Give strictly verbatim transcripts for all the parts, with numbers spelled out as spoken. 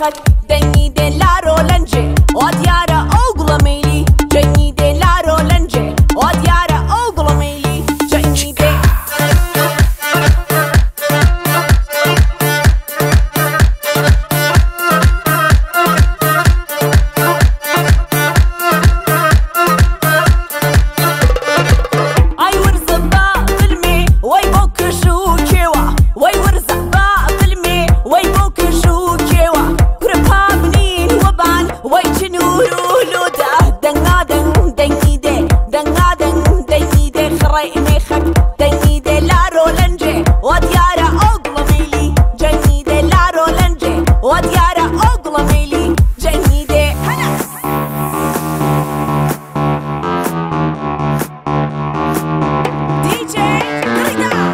ميخك دني دي لارو لنجي وديارة أوغلا ميلي جني دي لارو لنجي وديارة أوغلا ميلي جني دي أي ورزة باطلمي وي بوك شو كيوا وي ورزة باطلمي وي بوك شو كيوا قربها منين وبان وي جنورو لودا دنغا دن دني دي دنغا دن دني دي خري ميخك دني دي لارو لنجي وديارة أوغلا ميلي جني دي لارو لنجي وديارة أوغلا ميلي جني دي هلا دي جي قريدا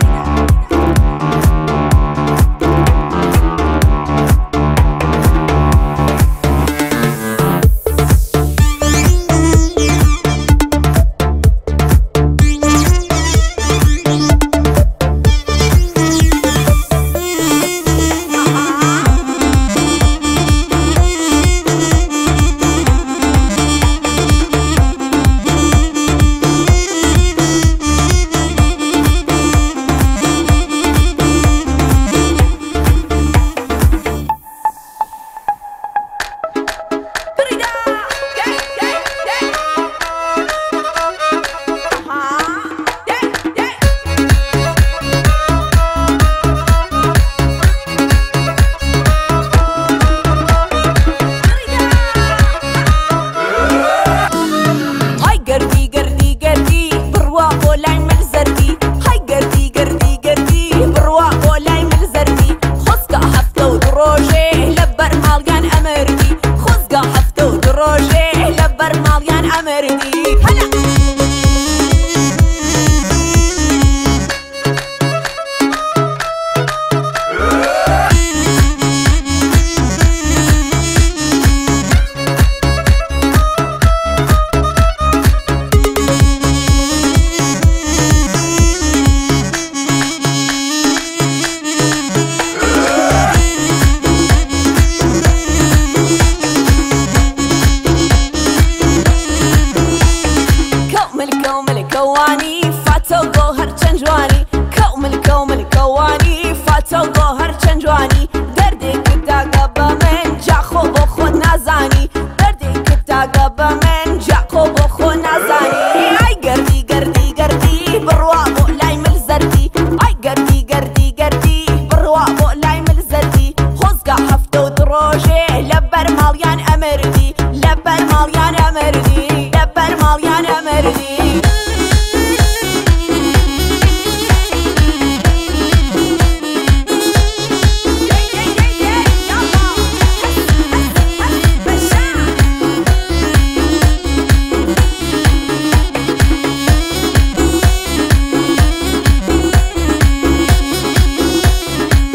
كواني فاتو جوهر چنجواني كومل كومل كواني فاتو جوهر چنجواني دردي كتا قبا من جا خوب خود نازاني دردي كتا قبا من جا خوب خود نازاني اي قردي قردي قردي برواقو لاي ملزردي اي قردي قردي قردي برواقو لاي ملزردي خوزقا حفتو دروجي لبر ماليان امردي لبر ماليان امردي لبر ماليان امردي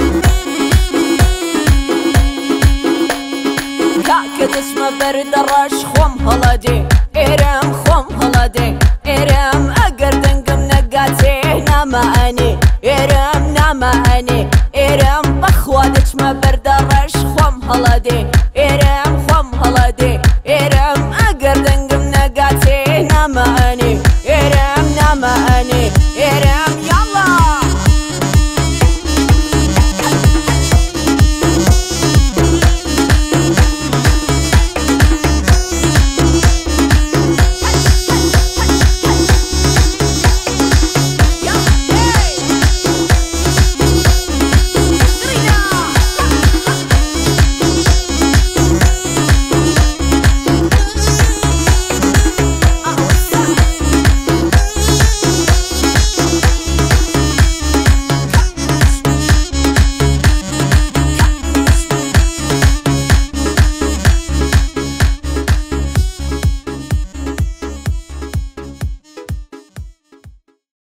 اسمه برد الرش